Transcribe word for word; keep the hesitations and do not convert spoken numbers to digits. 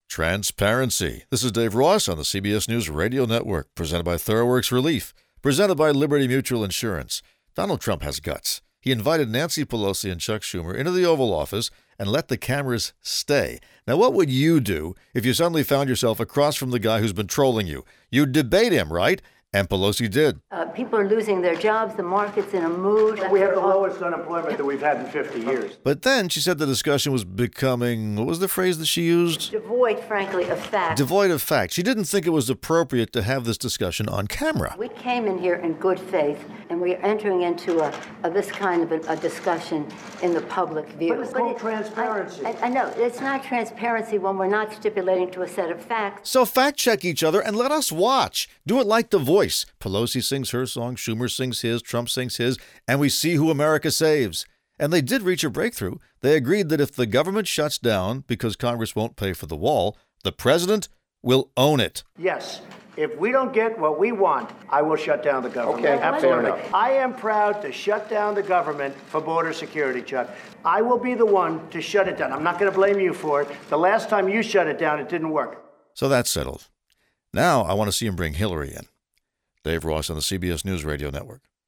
Transparency. This is Dave Ross on the C B S News Radio Network, presented by ThoroughWorks Relief, presented by Liberty Mutual Insurance. Donald Trump has guts. He invited Nancy Pelosi and Chuck Schumer into the Oval Office and let the cameras stay. Now, what would you do if you suddenly found yourself across from the guy who's been trolling you? You'd debate him, right? And Pelosi did. Uh, people are losing their jobs. The market's in a mood. We have the lowest unemployment that we've had in fifty years. But then she said the discussion was becoming, what was the phrase that she used? Devoid, frankly, of fact. Devoid of fact. She didn't think it was appropriate to have this discussion on camera. We came in here in good faith, and we are entering into a, a this kind of a, a discussion in the public view. But it's called transparency. I, I, I know. It's not transparency when we're not stipulating to a set of facts. So fact check each other and let us watch. Do it like The Voice. Pelosi sings her song, Schumer sings his, Trump sings his, and we see who America saves. And they did reach a breakthrough. They agreed that if the government shuts down because Congress won't pay for the wall, the president will own it. Yes. If we don't get what we want, I will shut down the government. Okay, absolutely. fair enough. I am proud to shut down the government for border security, Chuck. I will be the one to shut it down. I'm not going to blame you for it. The last time you shut it down, it didn't work. So that's settled. Now I want to see him bring Hillary in. Dave Ross on the C B S News Radio Network.